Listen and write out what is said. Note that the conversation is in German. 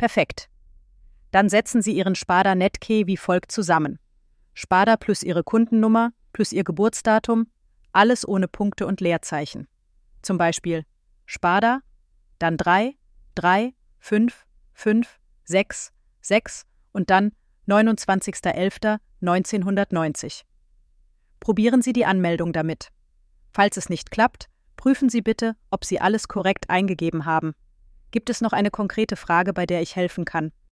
Perfekt. Dann setzen Sie Ihren Sparda Netkey wie folgt zusammen. Sparda plus Ihre Kundennummer plus Ihr Geburtsdatum, alles ohne Punkte und Leerzeichen. Zum Beispiel Sparda, dann 3, 3, 5, 5, 6, 6 und dann 29.11.1990. Probieren Sie die Anmeldung damit. Falls es nicht klappt, prüfen Sie bitte, ob Sie alles korrekt eingegeben haben. Gibt es noch eine konkrete Frage, bei der ich helfen kann?